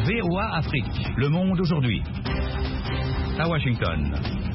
VOA Afrique, le monde aujourd'hui. À Washington.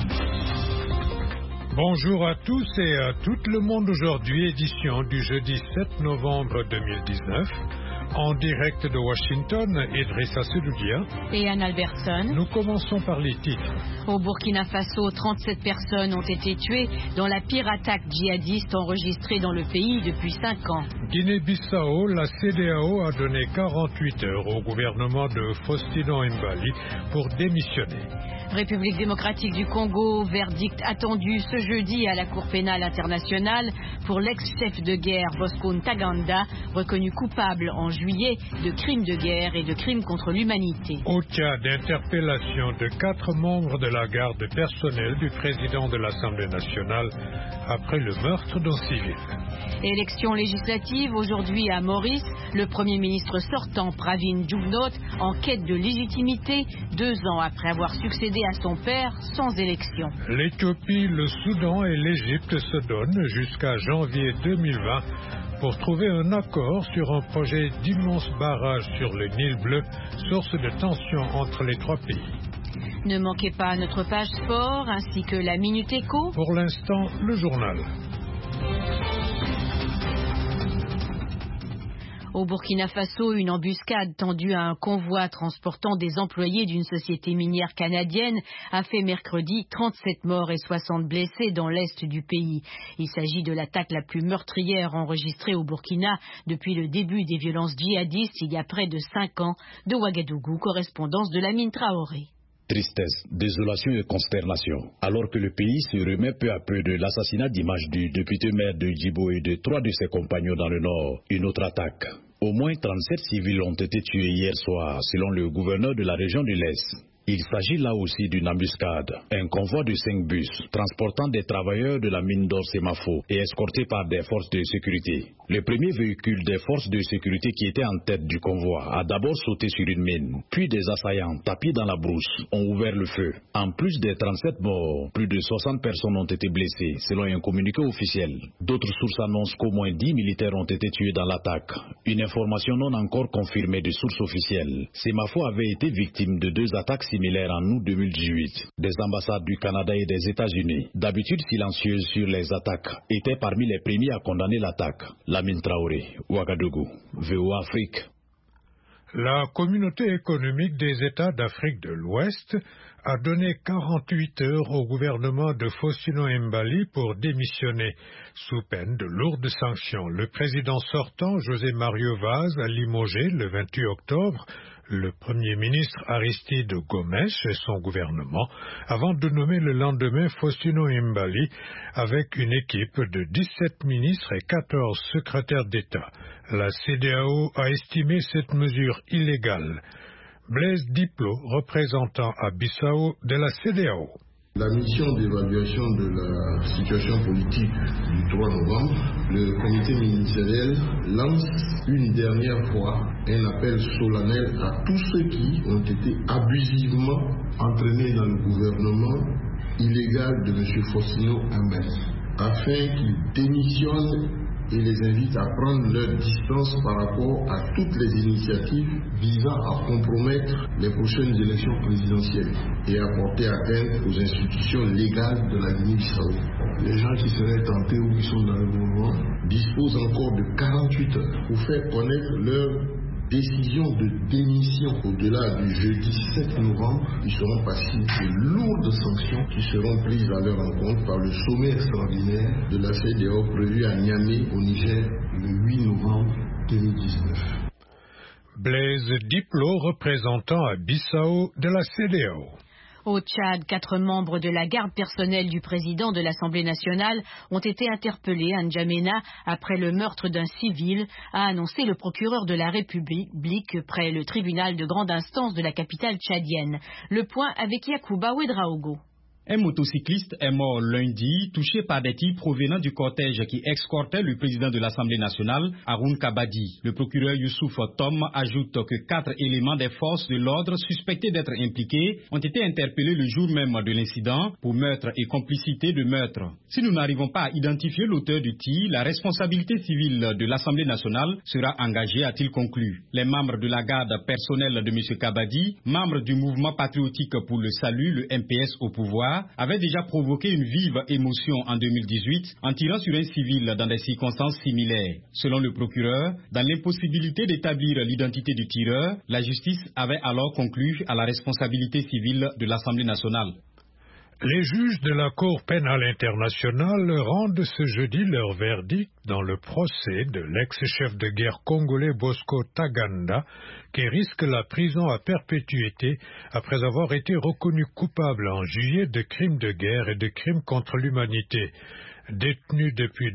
Bonjour à tous et à tout le monde aujourd'hui, édition du jeudi 7 novembre 2019. En direct de Washington, Idrissa Seloudia et Anne Albertson. Nous commençons par les titres. Au Burkina Faso, 37 personnes ont été tuées dans la pire attaque djihadiste enregistrée dans le pays depuis 5 ans. Guinée-Bissau, la CEDEAO a donné 48 heures au gouvernement de Faustino Embali pour démissionner. République démocratique du Congo, verdict attendu ce jeudi à la Cour pénale internationale pour l'ex-chef de guerre Bosco Ntaganda, reconnu coupable en juillet de crimes de guerre et de crimes contre l'humanité. Au Tchad, interpellation de 4 membres de la garde personnelle du président de l'Assemblée nationale après le meurtre d'un civil. Élection législative aujourd'hui à Maurice, le Premier ministre sortant Pravin Jugnauth en quête de légitimité 2 ans après avoir succédé à son père sans élection. L'Éthiopie, le Soudan et l'Égypte se donnent jusqu'à janvier 2020 pour trouver un accord sur un projet d'immense barrage sur le Nil bleu, source de tension entre les 3 pays. Ne manquez pas notre page sport ainsi que la Minute Éco. Pour l'instant, le journal. Au Burkina Faso, une embuscade tendue à un convoi transportant des employés d'une société minière canadienne a fait mercredi 37 morts et 60 blessés dans l'est du pays. Il s'agit de l'attaque la plus meurtrière enregistrée au Burkina depuis le début des violences djihadistes il y a près de 5 ans. De Ouagadougou, correspondance de Lamine Traoré. Tristesse, désolation et consternation. Alors que le pays se remet peu à peu de l'assassinat d'image du député maire de Djibo et de 3 de ses compagnons dans le nord, une autre attaque. Au moins 37 civils ont été tués hier soir, selon le gouverneur de la région de l'Est. Il s'agit là aussi d'une embuscade. Un convoi de 5 bus transportant des travailleurs de la mine d'or Semafo et escorté par des forces de sécurité. Le premier véhicule des forces de sécurité qui était en tête du convoi a d'abord sauté sur une mine. Puis des assaillants, tapis dans la brousse, ont ouvert le feu. En plus des 37 morts, plus de 60 personnes ont été blessées, selon un communiqué officiel. D'autres sources annoncent qu'au moins 10 militaires ont été tués dans l'attaque. Une information non encore confirmée de sources officielles. Semafo avait été victime de 2 attaques similaire en août 2018. Des ambassades du Canada et des États-Unis, d'habitude silencieuses sur les attaques, étaient parmi les premiers à condamner l'attaque. Lamine Traoré, Ouagadougou, VOA Afrique. La communauté économique des États d'Afrique de l'Ouest a donné 48 heures au gouvernement de Faustino Embali pour démissionner, sous peine de lourdes sanctions. Le président sortant, José Mario Vaz, a limogé le 28 octobre le Premier ministre Aristide Gomes et son gouvernement, avant de nommer le lendemain Faustino Embali avec une équipe de 17 ministres et 14 secrétaires d'État. La CEDEAO a estimé cette mesure illégale. Blaise Diplo, représentant à Bissau de la CEDEAO. La mission d'évaluation de la situation politique du 3 novembre, le comité ministériel lance une dernière fois un appel solennel à tous ceux qui ont été abusivement entraînés dans le gouvernement illégal de M. Faustino Embali, afin qu'ils démissionnent et les invite à prendre leur distance par rapport à toutes les initiatives visant à compromettre les prochaines élections présidentielles et à porter atteinte aux institutions légales de la Guinée-Bissau. Les gens qui seraient tentés ou qui sont dans le mouvement disposent encore de 48 heures pour faire connaître leur décision de démission. Au-delà du jeudi 7 novembre, ils seront passibles de lourdes sanctions qui seront prises à leur encontre par le sommet extraordinaire de la CEDEAO prévu à Niamey au Niger le 8 novembre 2019. Blaise Diplo, représentant à Bissau de la CEDEAO. Au Tchad, 4 membres de la garde personnelle du président de l'Assemblée nationale ont été interpellés à N'Djamena après le meurtre d'un civil, a annoncé le procureur de la République près le tribunal de grande instance de la capitale tchadienne. Le point avec Yacouba Ouedraogo. Un motocycliste est mort lundi, touché par des tirs provenant du cortège qui escortait le président de l'Assemblée nationale, Haroun Kabadi. Le procureur Youssouf Tom ajoute que 4 éléments des forces de l'ordre suspectés d'être impliqués ont été interpellés le jour même de l'incident pour meurtre et complicité de meurtre. Si nous n'arrivons pas à identifier l'auteur du tir, la responsabilité civile de l'Assemblée nationale sera engagée, a-t-il conclu. Les membres de la garde personnelle de M. Kabadi, membres du mouvement patriotique pour le salut, le MPS au pouvoir, avaient déjà provoqué une vive émotion en 2018 en tirant sur un civil dans des circonstances similaires. Selon le procureur, dans l'impossibilité d'établir l'identité du tireur, la justice avait alors conclu à la responsabilité civile de l'Assemblée nationale. Les juges de la Cour pénale internationale rendent ce jeudi leur verdict dans le procès de l'ex-chef de guerre congolais Bosco Ntaganda, qui risque la prison à perpétuité après avoir été reconnu coupable en juillet de crimes de guerre et de crimes contre l'humanité. Détenu depuis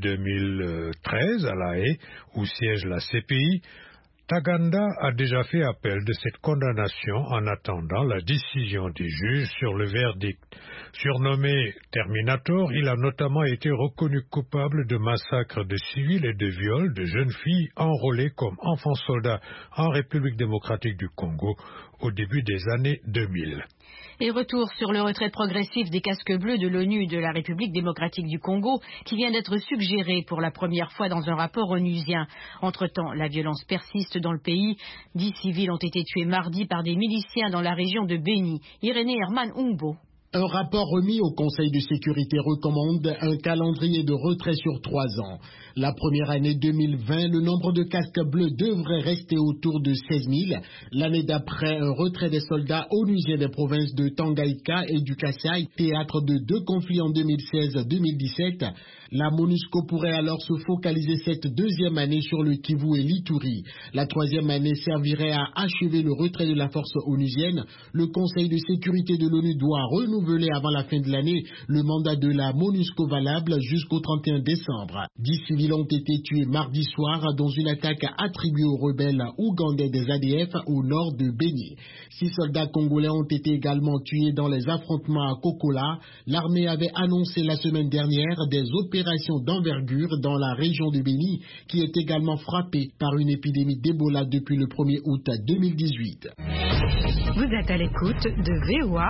2013 à La Haye, où siège la CPI, Ntaganda a déjà fait appel de cette condamnation en attendant la décision des juges sur le verdict. Surnommé Terminator, il a notamment été reconnu coupable de massacres de civils et de viols de jeunes filles enrôlées comme enfants-soldats en République démocratique du Congo au début des années 2000. Et retour sur le retrait progressif des casques bleus de l'ONU de la République démocratique du Congo, qui vient d'être suggéré pour la première fois dans un rapport onusien. Entre-temps, la violence persiste dans le pays. 10 civils ont été tués mardi par des miliciens dans la région de Beni. Irénée Herman Ungbo. Un rapport remis au Conseil de sécurité recommande un calendrier de retrait sur 3 ans. La première année 2020, le nombre de casques bleus devrait rester autour de 16 000. L'année d'après, un retrait des soldats onusiens des provinces de Tanganyika et du Kasaï, théâtre de 2 conflits en 2016-2017. La MONUSCO pourrait alors se focaliser cette deuxième année sur le Kivu et l'Ituri. La troisième année servirait à achever le retrait de la force onusienne. Le Conseil de sécurité de l'ONU doit renouveler avant la fin de l'année le mandat de la MONUSCO valable jusqu'au 31 décembre. 10 civils ont été tués mardi soir dans une attaque attribuée aux rebelles ougandais des ADF au nord de Beni. 6 soldats congolais ont été également tués dans les affrontements à Kokola. L'armée avait annoncé la semaine dernière des opérations d'envergure dans la région de Beni, qui est également frappée par une épidémie d'Ebola depuis le 1er août 2018. Vous êtes à l'écoute de VOA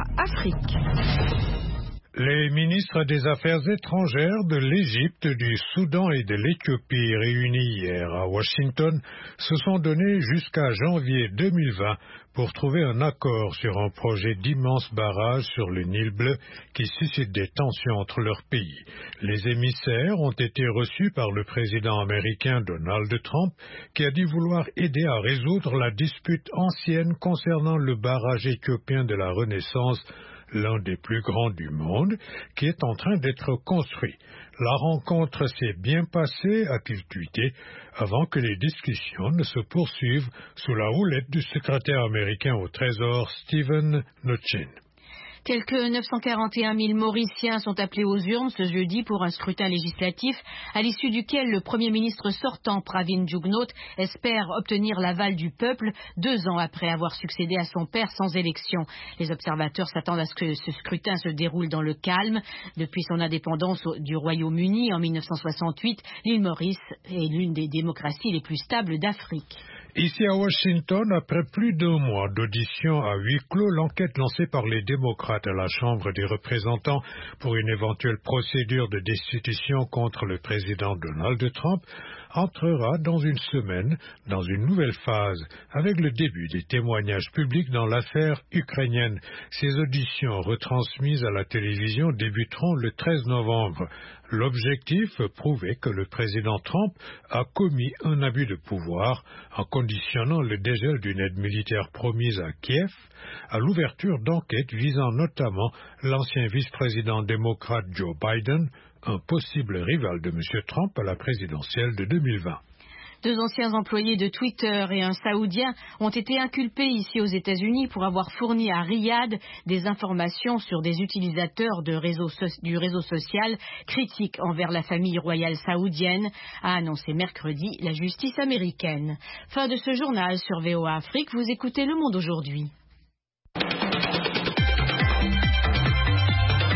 Afrique. Les ministres des Affaires étrangères de l'Égypte, du Soudan et de l'Éthiopie réunis hier à Washington se sont donnés jusqu'à janvier 2020 pour trouver un accord sur un projet d'immenses barrages sur le Nil bleu qui suscite des tensions entre leurs pays. Les émissaires ont été reçus par le président américain Donald Trump, qui a dit vouloir aider à résoudre la dispute ancienne concernant le barrage éthiopien de la Renaissance, l'un des plus grands du monde, qui est en train d'être construit. La rencontre s'est bien passée, a-t-il tweeté, avant que les discussions ne se poursuivent sous la houlette du secrétaire américain au Trésor, Steven Mnuchin. Quelques 941 000 Mauriciens sont appelés aux urnes ce jeudi pour un scrutin législatif, à l'issue duquel le Premier ministre sortant, Pravin Jugnauth, espère obtenir l'aval du peuple 2 ans après avoir succédé à son père sans élection. Les observateurs s'attendent à ce que ce scrutin se déroule dans le calme. Depuis son indépendance du Royaume-Uni en 1968, l'île Maurice est l'une des démocraties les plus stables d'Afrique. Ici à Washington, après plus d'1 mois d'audition à huis clos, l'enquête lancée par les démocrates à la Chambre des représentants pour une éventuelle procédure de destitution contre le président Donald Trump entrera dans une semaine dans une nouvelle phase avec le début des témoignages publics dans l'affaire ukrainienne. Ces auditions retransmises à la télévision débuteront le 13 novembre. L'objectif, prouver que le président Trump a commis un abus de pouvoir en conditionnant le dégel d'une aide militaire promise à Kiev à l'ouverture d'enquêtes visant notamment l'ancien vice-président démocrate Joe Biden, un possible rival de M. Trump à la présidentielle de 2020. 2 anciens employés de Twitter et un Saoudien ont été inculpés ici aux États-Unis pour avoir fourni à Riyad des informations sur des utilisateurs du réseau social critiques envers la famille royale saoudienne, a annoncé mercredi la justice américaine. Fin de ce journal sur VOA Afrique. Vous écoutez Le Monde aujourd'hui.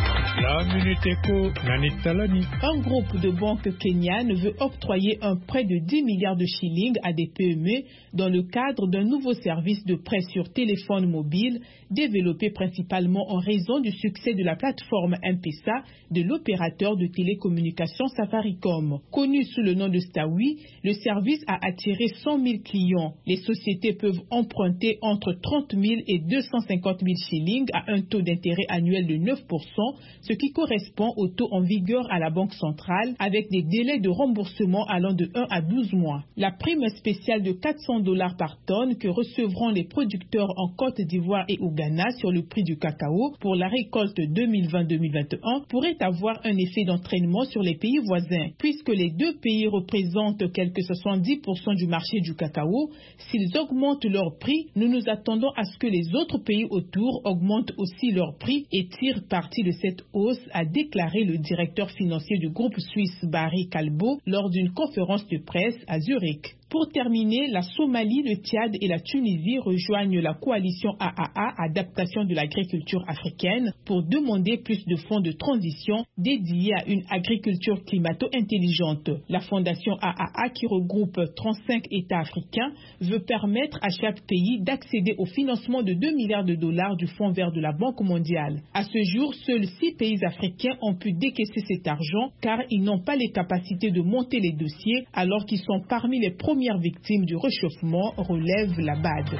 La Minute Éco, Nanit Talani. Un groupe de banques kenyanes veut octroyer un prêt de 10 milliards de shillings à des PME dans le cadre d'un nouveau service de prêt sur téléphone mobile développé principalement en raison du succès de la plateforme M-Pesa de l'opérateur de télécommunications Safaricom. Connu sous le nom de Stawi, le service a attiré 100 000 clients. Les sociétés peuvent emprunter entre 30 000 et 250 000 shillings à un taux d'intérêt annuel de 9%, ce qui correspond au taux en vigueur à la Banque centrale, avec des délais de remboursement allant de 1 à 12 mois. La prime spéciale de $400 par tonne que recevront les producteurs en Côte d'Ivoire et au Ghana sur le prix du cacao pour la récolte 2020-2021 pourrait avoir un effet d'entraînement sur les pays voisins, puisque les deux pays représentent quelque 70% du marché du cacao. S'ils augmentent leur prix, nous nous attendons à ce que les autres pays autour augmentent aussi leur prix et tirent parti de cette hausse, a déclaré le directeur financier du groupe suisse Barry Callebaut lors d'une conférence de presse à Zurich. Pour terminer, la Somalie, le Tchad et la Tunisie rejoignent la coalition AAA, Adaptation de l'agriculture africaine, pour demander plus de fonds de transition dédiés à une agriculture climato-intelligente. La fondation AAA, qui regroupe 35 États africains, veut permettre à chaque pays d'accéder au financement de 2 milliards de dollars du Fonds vert de la Banque mondiale. À ce jour, seuls 6 pays africains ont pu décaisser cet argent car ils n'ont pas les capacités de monter les dossiers alors qu'ils sont parmi les premières victimes du réchauffement, relève la BAD.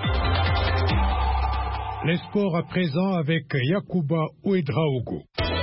Les sports à présent avec Yacouba Ouedraogo.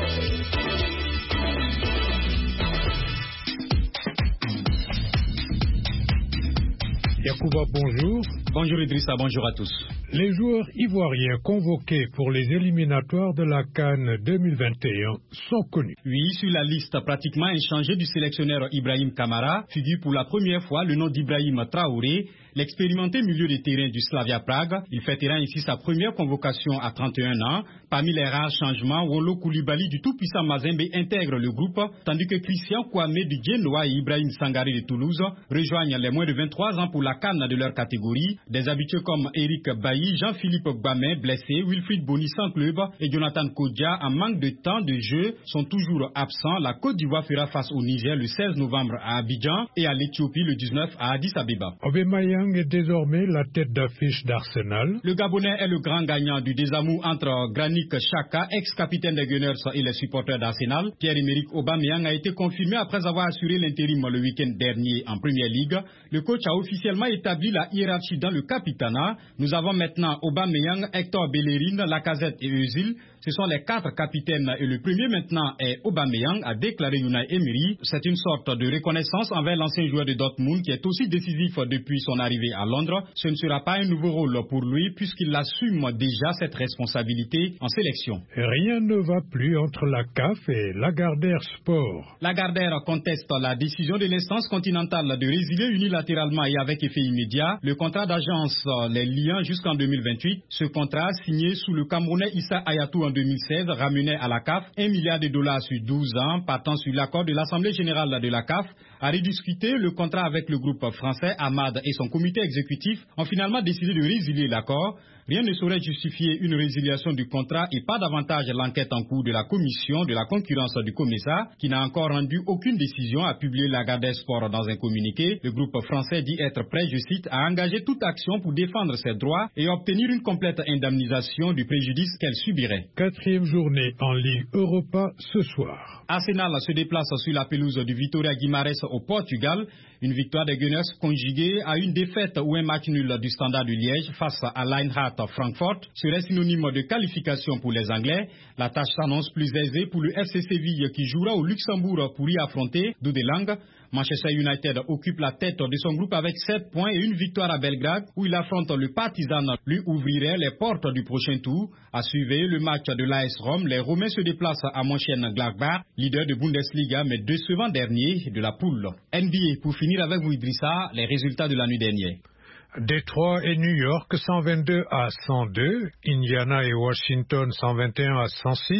Yacouba, bonjour. Bonjour Idrissa, bonjour à tous. Les joueurs ivoiriens convoqués pour les éliminatoires de la CAN 2021 sont connus. Oui, sur la liste pratiquement inchangée du sélectionneur Ibrahim Kamara, figure pour la première fois le nom d'Ibrahim Traoré, l'expérimenté milieu de terrain du Slavia Prague. Il fêtera ainsi sa première convocation à 31 ans. Parmi les rares changements, Wolo Koulibaly du tout-puissant Mazembe intègre le groupe, tandis que Christian Kouame du Genoa et Ibrahim Sangaré de Toulouse rejoignent les moins de 23 ans pour la CAN de leur catégorie. Des habitués comme Eric Bailly, Jean-Philippe Gbamé, blessé, Wilfried Bony sans club et Jonathan Kodja, en manque de temps de jeu, sont toujours absents. La Côte d'Ivoire fera face au Niger le 16 novembre à Abidjan et à l'Éthiopie le 19 à Addis Abeba. Aubameyang est désormais la tête d'affiche d'Arsenal. Le Gabonais est le grand gagnant du désamour entre Granit Xhaka, ex-capitaine des Gunners, et les supporters d'Arsenal. Pierre-Emerick Aubameyang a été confirmé après avoir assuré l'intérim le week-end dernier en Première Ligue. Le coach a officiellement établi la hiérarchie dans le capitanat. Nous avons maintenant Aubameyang, Hector Bellerin, Lacazette et Özil. Ce sont les 4 capitaines et le premier maintenant est Aubameyang, a déclaré Unai Emery. C'est une sorte de reconnaissance envers l'ancien joueur de Dortmund qui est aussi décisif depuis son arrivée à Londres. Ce ne sera pas un nouveau rôle pour lui puisqu'il assume déjà cette responsabilité en sélection. Rien ne va plus entre la CAF et Lagardère Sport. Lagardère conteste la décision de l'instance continentale de résilier unilatéralement et avec effet immédiat le contrat d'agence les liant jusqu'en 2028. Ce contrat, signé sous le Camerounais Issa Hayatou en 2016, ramenait à la CAF $1 milliard sur 12 ans, partant sur l'accord de l'Assemblée générale de la CAF. À rediscuter, le contrat avec le groupe français, Ahmad et son comité exécutif ont finalement décidé de résilier l'accord. Rien ne saurait justifier une résiliation du contrat et pas davantage l'enquête en cours de la commission de la concurrence du COMESA, qui n'a encore rendu aucune décision, a publié Lagardère Sport dans un communiqué. Le groupe français dit être prêt, je cite, à engager toute action pour défendre ses droits et obtenir une complète indemnisation du préjudice qu'elle subirait. 4e journée en Ligue Europa ce soir. Arsenal se déplace sur la pelouse du Vitória Guimarães au Portugal. Une victoire des Gunners conjuguée à une défaite ou un match nul du Standard de Liège face à l'Eintracht Francfort serait synonyme de qualification pour les Anglais. La tâche s'annonce plus aisée pour le FC Séville qui jouera au Luxembourg pour y affronter Dudelange. Manchester United occupe la tête de son groupe avec 7 points et une victoire à Belgrade où il affronte le Partizan, lui ouvrirait les portes du prochain tour. À suivre le match de l'AS Rome, les Romains se déplacent à Mönchengladbach, leader de Bundesliga mais décevant dernier de la poule. NBA, pour finir avec vous Idrissa, les résultats de la nuit dernière. Détroit et New York 122 à 102, Indiana et Washington 121 à 106,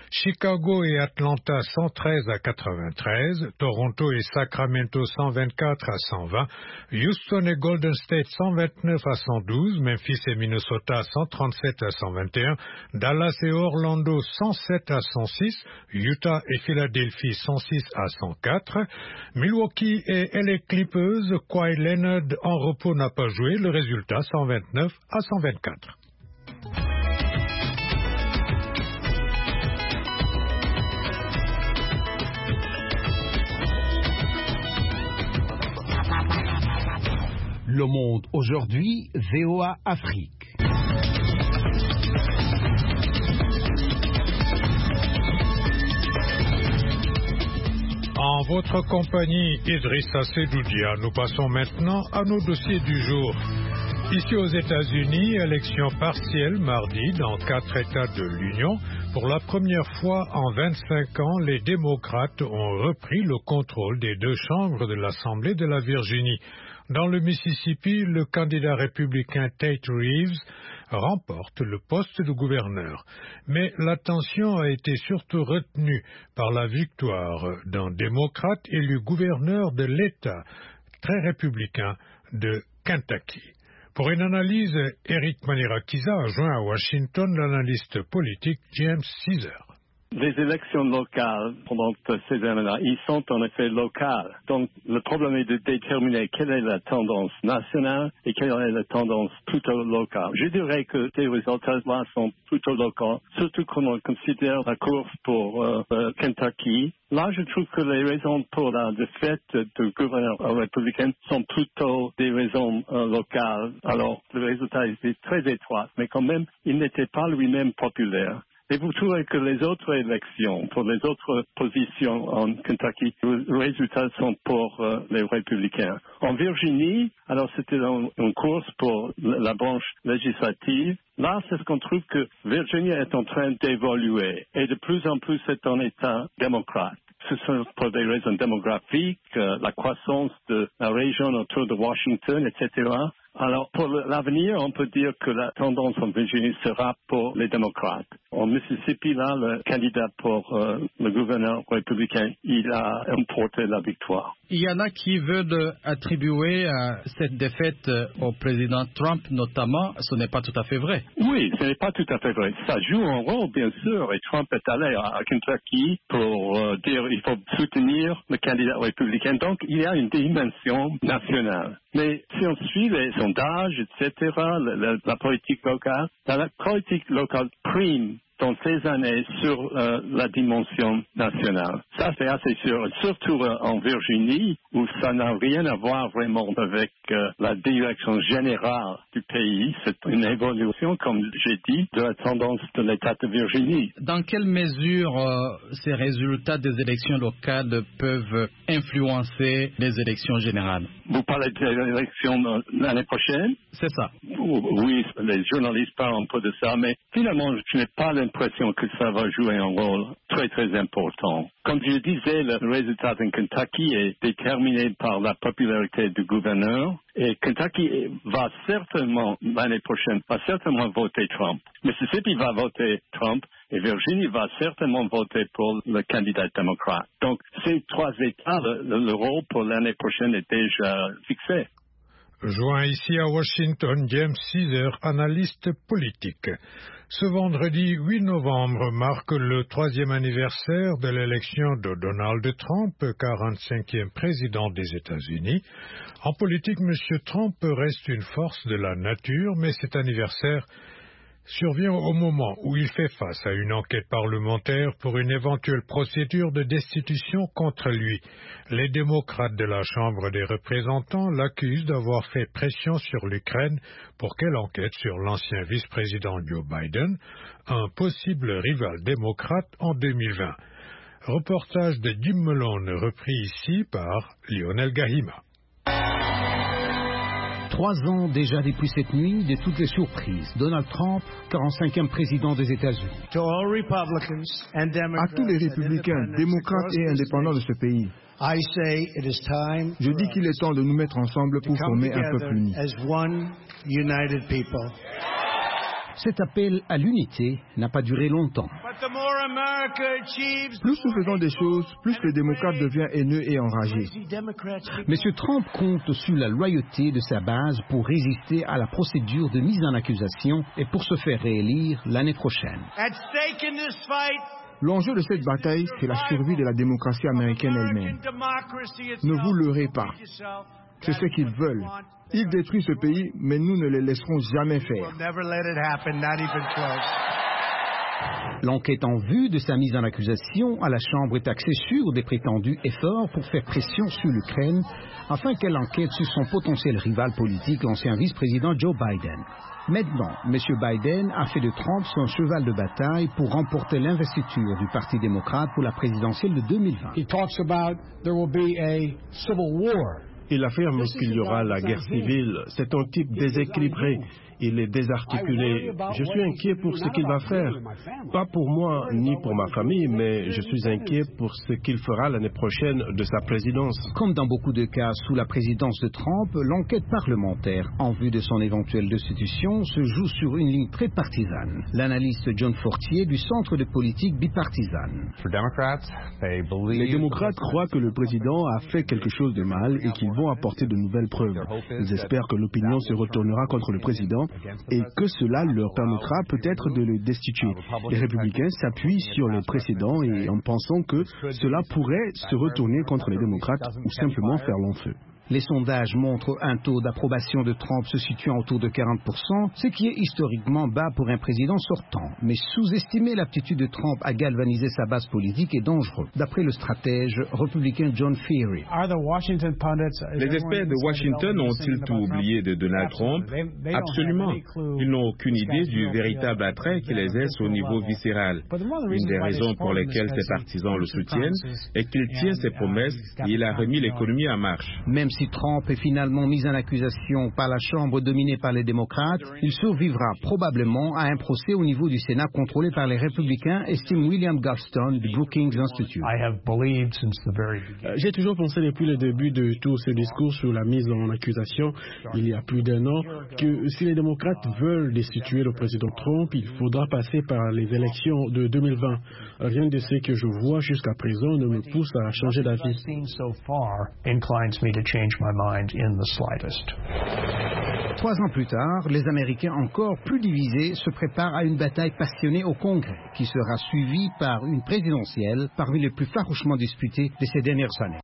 Chicago et Atlanta 113 à 93, Toronto et Sacramento 124 à 120, Houston et Golden State 129 à 112, Memphis et Minnesota 137 à 121, Dallas et Orlando 107 à 106, Utah et Philadelphie 106 à 104, Milwaukee et LA Clippers, Kawhi Leonard en repos n'a pas joué, le résultat 129 à 124. Le Monde aujourd'hui, VOA Afrique. En votre compagnie, Idrissa Sedoudia, nous passons maintenant à nos dossiers du jour. Ici aux États-Unis, élection partielle mardi dans 4 États de l'Union. Pour la première fois en 25 ans, les démocrates ont repris le contrôle des 2 chambres de l'Assemblée de la Virginie. Dans le Mississippi, le candidat républicain Tate Reeves remporte le poste de gouverneur. Mais l'attention a été surtout retenue par la victoire d'un démocrate élu gouverneur de l'État très républicain de Kentucky. Pour une analyse, Eric Manirakiza a joint à Washington l'analyste politique James Caesar. Les élections locales pendant ces années-là, ils sont en effet locales. Donc, le problème est de déterminer quelle est la tendance nationale et quelle est la tendance plutôt locale. Je dirais que ces résultats-là sont plutôt locaux, surtout quand on considère la course pour Kentucky. Là, je trouve que les raisons pour la défaite du gouverneur républicain sont plutôt des raisons locales. Alors, le résultat était très étroit, mais quand même, il n'était pas lui-même populaire. Et vous trouvez que les autres élections, pour les autres positions en Kentucky, les résultats sont pour les républicains. En Virginie, alors c'était une course pour la branche législative. Là, c'est ce qu'on trouve que Virginie est en train d'évoluer et de plus en plus c'est un État démocrate. Ce sont pour des raisons démographiques, la croissance de la région autour de Washington, etc. Alors, pour l'avenir, on peut dire que la tendance en Virginie sera pour les démocrates. En Mississippi, là, le candidat pour le gouverneur républicain, il a emporté la victoire. Il y en a qui veulent attribuer cette défaite au président Trump, notamment. Ce n'est pas tout à fait vrai. Oui, ce n'est pas tout à fait vrai. Ça joue un rôle, bien sûr, et Trump est allé à Kentucky pour dire qu'il faut soutenir le candidat républicain. Donc, il y a une dimension nationale. Mais si on suit les sondages, etc., la politique locale, la politique locale prime dans ces années sur la dimension nationale. Ça, c'est assez sûr, surtout en Virginie, où ça n'a rien à voir vraiment avec la direction générale du pays. C'est une évolution, comme j'ai dit, de la tendance de l'État de Virginie. Dans quelle mesure ces résultats des élections locales peuvent influencer les élections générales? Vous parlez des élections l'année prochaine? C'est ça. Oui, les journalistes parlent un peu de ça, mais finalement, je n'ai pas l'impression que ça va jouer un rôle très, très important. Comme je disais, le résultat en Kentucky est déterminé par la popularité du gouverneur et Kentucky va certainement, l'année prochaine, voter Trump. Mississippi va voter Trump et Virginie va certainement voter pour le candidat démocrate. Donc, ces 3 États, le rôle pour l'année prochaine est déjà fixé. Joint ici à Washington, James Caesar, analyste politique. Ce vendredi 8 novembre marque le 3e anniversaire de l'élection de Donald Trump, 45e président des États-Unis. En politique, M. Trump reste une force de la nature, mais cet anniversaire survient au moment où il fait face à une enquête parlementaire pour une éventuelle procédure de destitution contre lui. Les démocrates de la Chambre des représentants l'accusent d'avoir fait pression sur l'Ukraine pour qu'elle enquête sur l'ancien vice-président Joe Biden, un possible rival démocrate en 2020. Reportage de Jim Malone repris ici par Lionel Gahima. 3 ans déjà depuis cette nuit, de toutes les surprises, Donald Trump, 45e président des États-Unis. À tous les républicains, démocrates et indépendants de ce pays, je dis qu'il est temps de nous mettre ensemble pour former un peuple uni. Cet appel à l'unité n'a pas duré longtemps. Plus nous faisons des choses, plus le démocrate devient haineux et enragé. M. Trump compte sur la loyauté de sa base pour résister à la procédure de mise en accusation et pour se faire réélire l'année prochaine. L'enjeu de cette bataille, c'est la survie de la démocratie américaine elle-même. Ne vous leurrez pas. C'est ce qu'ils veulent. Ils détruisent ce pays, mais nous ne les laisserons jamais faire. L'enquête en vue de sa mise en accusation à la Chambre est axée sur des prétendus efforts pour faire pression sur l'Ukraine afin qu'elle enquête sur son potentiel rival politique, l'ancien vice-président Joe Biden. Maintenant, M. Biden a fait de Trump son cheval de bataille pour remporter l'investiture du Parti démocrate pour la présidentielle de 2020. Il affirme qu'il y aura la guerre civile. C'est un type déséquilibré. Il est désarticulé. Je suis inquiet pour ce qu'il va faire. Pas pour moi ni pour ma famille, mais je suis inquiet pour ce qu'il fera l'année prochaine de sa présidence. Comme dans beaucoup de cas sous la présidence de Trump, l'enquête parlementaire en vue de son éventuelle destitution se joue sur une ligne très partisane. L'analyste John Fortier du Centre de politique bipartisane. Les démocrates croient que le président a fait quelque chose de mal et qu'ils vont apporter de nouvelles preuves. Ils espèrent que l'opinion se retournera contre le président et que cela leur permettra peut-être de le destituer. Les républicains s'appuient sur les précédents et en pensant que cela pourrait se retourner contre les démocrates ou simplement faire long feu. Les sondages montrent un taux d'approbation de Trump se situant autour de 40%, ce qui est historiquement bas pour un président sortant. Mais sous-estimer l'aptitude de Trump à galvaniser sa base politique est dangereux, d'après le stratège républicain John Feehery. Les experts de Washington ont-ils tout oublié de Donald Trump? Absolument. Ils n'ont aucune idée du véritable attrait qu'il exerce au niveau viscéral. Une des raisons pour lesquelles ses partisans le soutiennent est qu'il tient ses promesses et il a remis l'économie en marche. Même si Trump est finalement mis en accusation par la Chambre dominée par les démocrates, il survivra probablement à un procès au niveau du Sénat contrôlé par les républicains, estime William Galston du Brookings Institute. J'ai toujours pensé depuis le début de tout ce discours sur la mise en accusation, il y a plus d'1 an, que si les démocrates veulent destituer le président Trump, il faudra passer par les élections de 2020. Rien de ce que je vois jusqu'à présent ne me pousse à changer d'avis. 3 ans plus tard, les Américains encore plus divisés se préparent à une bataille passionnée au Congrès, qui sera suivie par une présidentielle parmi les plus farouchement disputées de ces dernières années.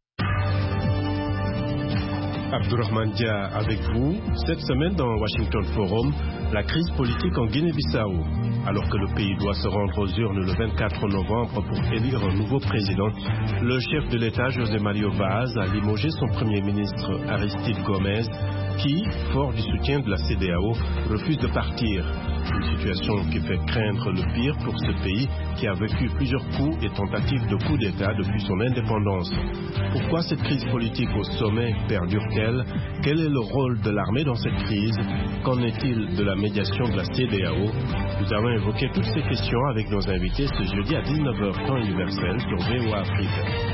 Abdourahmane Dia avec vous. Cette semaine dans Washington Forum, la crise politique en Guinée-Bissau. Alors que le pays doit se rendre aux urnes le 24 novembre pour élire un nouveau président, le chef de l'État, José Mario Vaz, a limogé son premier ministre Aristide Gomez, qui, fort du soutien de la CEDEAO, refuse de partir. Une situation qui fait craindre le pire pour ce pays qui a vécu plusieurs coups et tentatives de coup d'État depuis son indépendance. Pourquoi cette crise politique au sommet perdure-t-elle? Quel est le rôle de l'armée dans cette crise? Qu'en est-il de la médiation de la CEDEAO? Nous allons évoquer toutes ces questions avec nos invités ce jeudi à 19h temps universel sur VOA Afrique.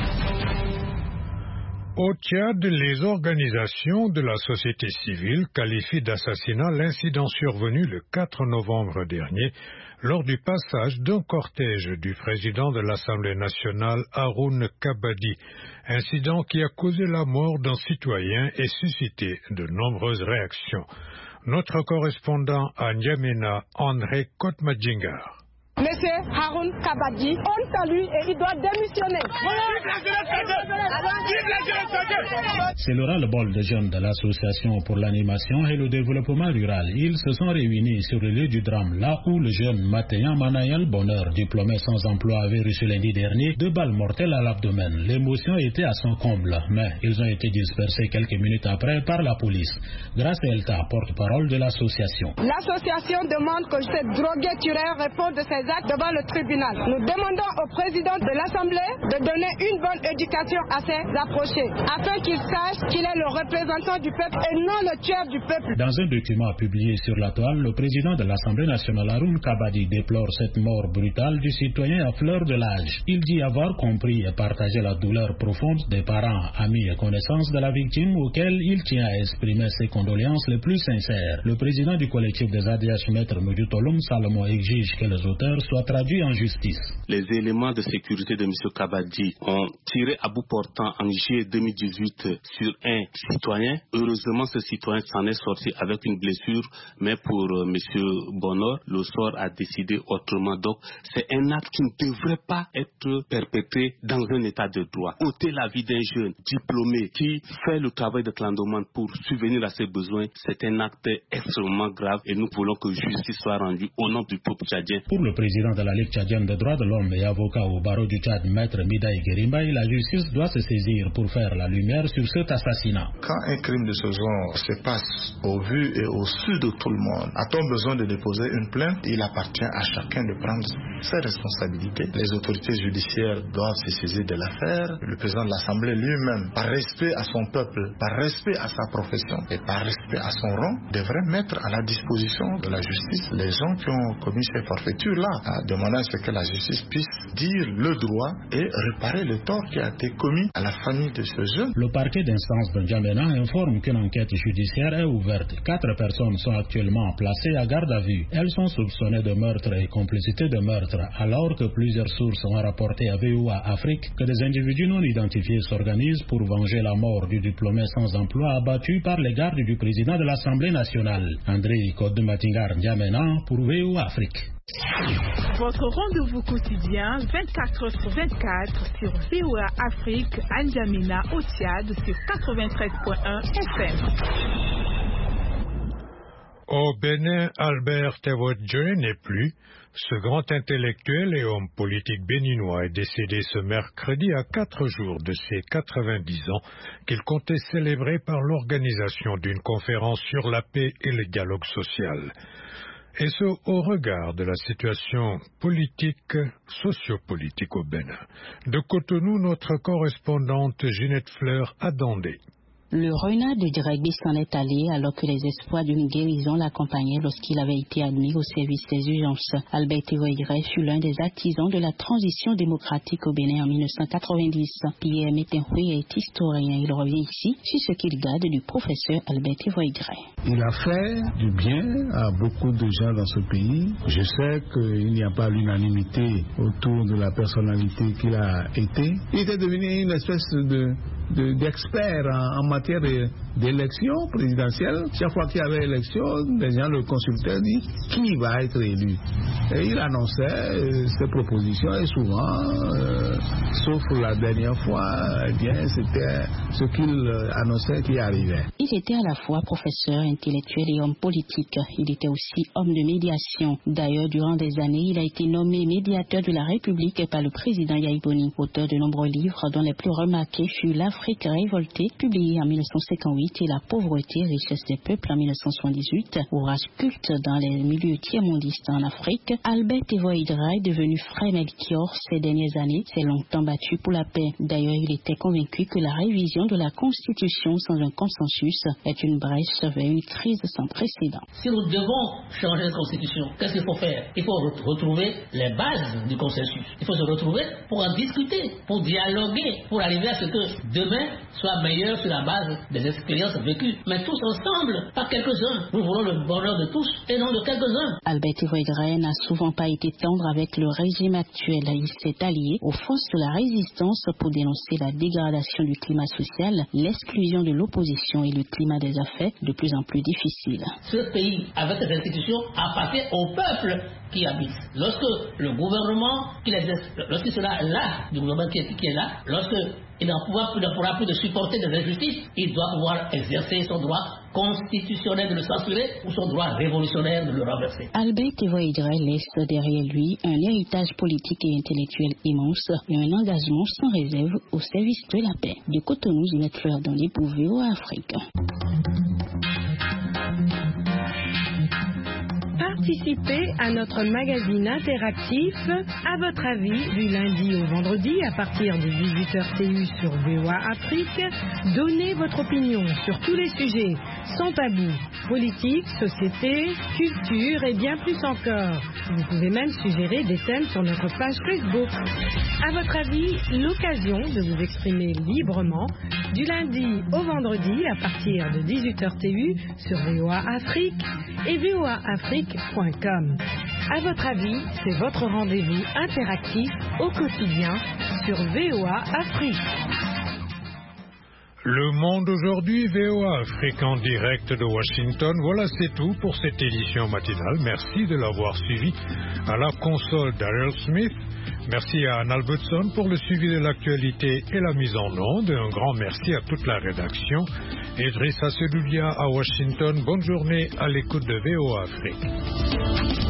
Au Tchad, les organisations de la société civile qualifient d'assassinat l'incident survenu le 4 novembre dernier lors du passage d'un cortège du président de l'Assemblée nationale, Haroun Kabadi, incident qui a causé la mort d'un citoyen et suscité de nombreuses réactions. Notre correspondant à N'Djamena, André Kotmadjingar. Monsieur Haroun Kabadi, honte à lui et il doit démissionner. C'est le ras-le-bol de jeunes de l'Association pour l'animation et le développement rural. Ils se sont réunis sur le lieu du drame, là où le jeune Matéan Manayal Bonheur, diplômé sans emploi, avait reçu lundi dernier 2 balles mortelles à l'abdomen. L'émotion était à son comble, mais ils ont été dispersés quelques minutes après par la police. Grâce à Elta, porte-parole de l'association. L'association demande que ce drogué tueur réponde de ses actes devant le tribunal. Nous demandons au président de l'Assemblée de donner une bonne éducation à ses approchés, afin qu'il sache qu'il est le représentant du peuple et non le tueur du peuple. Dans un document publié sur la toile, le président de l'Assemblée nationale, Haroun Kabadi, déplore cette mort brutale du citoyen à fleur de l'âge. Il dit avoir compris et partagé la douleur profonde des parents, amis et connaissances de la victime, auxquels il tient à exprimer ses condoléances les plus sincères. Le président du collectif des ADH, Maître Mudutolum Salomon, exige que les auteurs soient traduits en justice. Les éléments de sécurité de M. Kabadi ont tiré à bout portant en juillet 2018 sur un citoyen. Heureusement, ce citoyen s'en est sorti avec une blessure, mais pour M. Bonheur, le sort a décidé autrement. Donc, c'est un acte qui ne devrait pas être perpétré dans un état de droit. Ôter la vie d'un jeune diplômé qui fait le travail de clandomane pour subvenir à ses besoins, c'est un acte extrêmement grave et nous voulons que justice soit rendue au nom du peuple tchadien. Pour le président de la Ligue tchadienne des droits de l'homme et avocat au barreau du Tchad, Maître Midaï Guérimbaï, la justice doit se saisir pour faire la lumière sur cet assassinat. Quand un crime de ce genre se passe au vu et au su de tout le monde, a-t-on besoin de déposer une plainte? Il appartient à chacun de prendre ses responsabilités. Les autorités judiciaires doivent se saisir de l'affaire. Le président de l'Assemblée lui-même, par respect à son peuple, par respect à sa profession et par respect à son rang, devrait mettre à la disposition de la justice les gens qui ont commis ces forfaitures-là, demandant à ce que la justice puisse dire le droit et réparer le tort qui a été commis à la famille de ce jeune. Le parquet d'instance de N'Djamena informe qu'une enquête judiciaire est ouverte. 4 personnes sont actuellement placées à garde à vue. Elles sont soupçonnées de meurtre et complicité de meurtre, alors que plusieurs sources ont rapporté à VOA Afrique que des individus non identifiés s'organisent pour venger la mort du diplômé sans emploi abattu par les gardes du président de l'Assemblée nationale. André Kodematingar N'Djamena pour VOA Afrique. Votre rendez-vous quotidien 24h/24 sur VOA Afrique, à N'Djamena au Tchad sur 93.1 FM. Au Bénin, Albert Tevodjoe n'est plus. Ce grand intellectuel et homme politique béninois est décédé ce mercredi à 4 jours de ses 90 ans qu'il comptait célébrer par l'organisation d'une conférence sur la paix et le dialogue social. Et ce, au regard de la situation politique, sociopolitique au Bénin. De Cotonou, notre correspondante Ginette Fleur a Dandé. Le renard de Dregbi s'en est allé alors que les espoirs d'une guérison l'accompagnaient lorsqu'il avait été admis au service des urgences. Albert Tevoïdre fut l'un des artisans de la transition démocratique au Bénin en 1990. Pierre Métenroué est historien. Il revient ici sur ce qu'il garde du professeur Albert Tevoïdre. Il a fait du bien à beaucoup de gens dans ce pays. Je sais qu'il n'y a pas l'unanimité autour de la personnalité qu'il a été. Il était devenu une espèce d'expert en matière d'élection présidentielle. Chaque fois qu'il y avait élection, les gens le consultaient, disent qui va être élu. Et il annonçait ses propositions et souvent, sauf la dernière fois, eh bien, c'était ce qu'il annonçait qui arrivait. Il était à la fois professeur, intellectuel et homme politique. Il était aussi homme de médiation. D'ailleurs, durant des années, il a été nommé médiateur de la République par le président Yahya Boni, auteur de nombreux livres dont les plus remarqués furent L'Afrique révoltée, publié en 1958, et La pauvreté, richesse des peuples en 1978, ouvrage culte dans les milieux tiers-mondistes en Afrique. Albert Tevoïdre est devenu frère Melchior ces dernières années, s'est longtemps battu pour la paix. D'ailleurs, il était convaincu que la révision de la Constitution sans un consensus est une brèche vers une crise sans précédent. Si nous devons changer la Constitution, qu'est-ce qu'il faut faire? Il faut retrouver les bases du consensus. Il faut se retrouver pour en discuter, pour dialoguer, pour arriver à ce que demain soit meilleur sur la base des expériences vécues. Mais tous ensemble, pas quelques-uns. Nous voulons le bonheur de tous et non de quelques-uns. Albert Tevoïdre n'a souvent pas été tendre avec le régime actuel. Il s'est allié aux forces de la résistance pour dénoncer la dégradation du climat social, l'exclusion de l'opposition et le climat des affaires de plus en plus difficile. Ce pays, avec ses institutions, appartient au peuple qui habite. Lorsque le gouvernement qui exerce, lorsqu'il sera là, du gouvernement qui est là, lorsque il ne pourra plus de supporter des injustices, il doit pouvoir exercer son droit constitutionnel de le censurer ou son droit révolutionnaire de le renverser. Albert Tevoïdre laisse derrière lui un héritage politique et intellectuel immense et un engagement sans réserve au service de la paix. De Cotonou, Ginette Fleur dans les VOA Afrique. Par Participez à notre magazine interactif À votre avis du lundi au vendredi à partir de 18h TU sur VOA Afrique. Donnez votre opinion sur tous les sujets, sans tabou, politique, société, culture et bien plus encore. Vous pouvez même suggérer des thèmes sur notre page Facebook. À votre avis, l'occasion de vous exprimer librement du lundi au vendredi à partir de 18h TU sur VOA Afrique et voaafrique.com. À votre avis, c'est votre rendez-vous interactif au quotidien sur VOA Afrique. Le Monde aujourd'hui, VOA Afrique en direct de Washington. Voilà, c'est tout pour cette édition matinale. Merci de l'avoir suivi. À la console, Daryl Smith. Merci à Anne Albertson pour le suivi de l'actualité et la mise en onde. Un grand merci à toute la rédaction. Idrissa Sedoudia à Washington. Bonne journée à l'écoute de VOA Afrique.